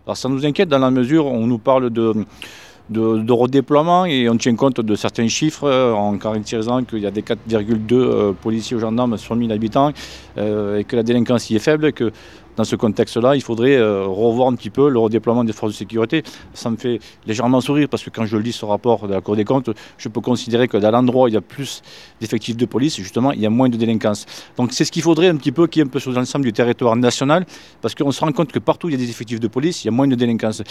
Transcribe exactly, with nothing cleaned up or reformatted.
Alors ça nous inquiète dans la mesure où on nous parle de, de, de redéploiement et on tient compte de certains chiffres euh, en caractérisant qu'il y a des quatre virgule deux euh, policiers ou gendarmes sur mille habitants euh, et que la délinquance y est faible et que dans ce contexte-là, il faudrait euh, revoir un petit peu le redéploiement des forces de sécurité. Ça me fait légèrement sourire parce que quand je lis ce rapport de la Cour des comptes, je peux considérer que dans l'endroit où il y a plus d'effectifs de police, justement, il y a moins de délinquance. Donc c'est ce qu'il faudrait un petit peu qu'il y ait un peu sur l'ensemble du territoire national parce qu'on se rend compte que partout où il y a des effectifs de police, il y a moins de délinquance.